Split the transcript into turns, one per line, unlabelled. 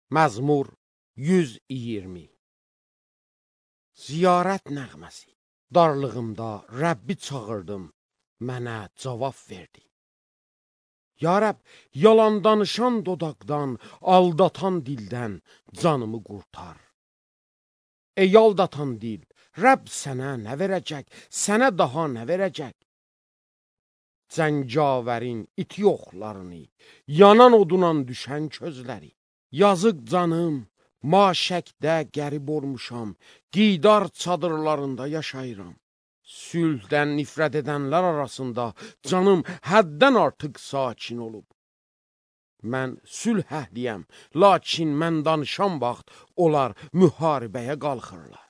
Məzmur 120. Ziyarət nəğməsi. Darlığımda Rəbbi çağırdım, mənə cavab verdi. Ya Rəbb, yalan danışan dodaqdan, aldatan dildən canımı qurtar. Ey aldatan dil, Rəbb sənə nə verəcək, sənə daha nə verəcək? Cəngavərin iti oxlarını, yanan odunan düşən közləri. Yazıq canım, maşəkdə qərib olmuşam, qidar çadırlarında yaşayıram. Sülhdən nifrət edənlər arasında canım həddən artıq sakin olub. Mən sülh əhliyəm, lakin mən danışan vaxt onlar müharibəyə qalxırlar.